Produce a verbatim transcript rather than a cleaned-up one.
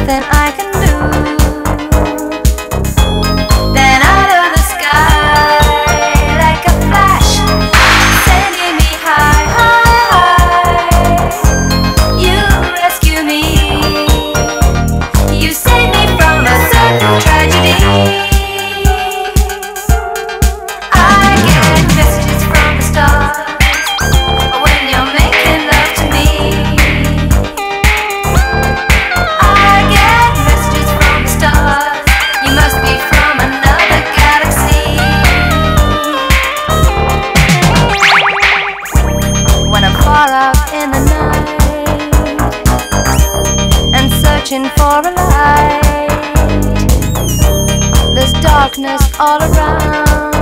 nothing I can do. Then out of the sky, like a flash, sending me high, high, high, you rescue me. You save me from a certain tragedy. I get messages from the stars when you're making love to me. I get messages from the stars. You must be from another galaxy. When I'm far out in the night and searching for a light, there's darkness all around.